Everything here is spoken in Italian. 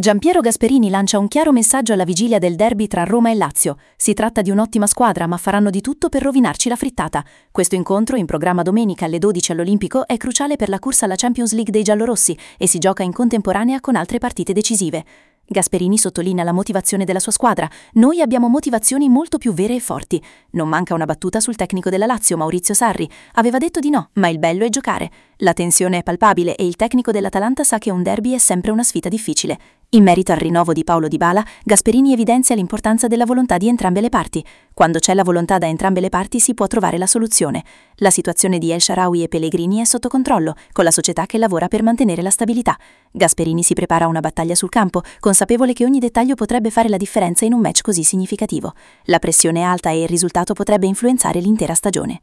Giampiero Gasperini lancia un chiaro messaggio alla vigilia del derby tra Roma e Lazio. Si tratta di un'ottima squadra, ma faranno di tutto per rovinarci la frittata. Questo incontro, in programma domenica alle 12 all'Olimpico, è cruciale per la corsa alla Champions League dei giallorossi e si gioca in contemporanea con altre partite decisive. Gasperini sottolinea la motivazione della sua squadra. Noi abbiamo motivazioni molto più vere e forti. Non manca una battuta sul tecnico della Lazio, Maurizio Sarri. Aveva detto di no, ma il bello è giocare. La tensione è palpabile e il tecnico dell'Atalanta sa che un derby è sempre una sfida difficile. In merito al rinnovo di Paulo Dybala, Gasperini evidenzia l'importanza della volontà di entrambe le parti. Quando c'è la volontà da entrambe le parti si può trovare la soluzione. La situazione di El Shaarawy e Pellegrini è sotto controllo, con la società che lavora per mantenere la stabilità. Gasperini si prepara a una battaglia sul campo, consapevole che ogni dettaglio potrebbe fare la differenza in un match così significativo. La pressione è alta e il risultato potrebbe influenzare l'intera stagione.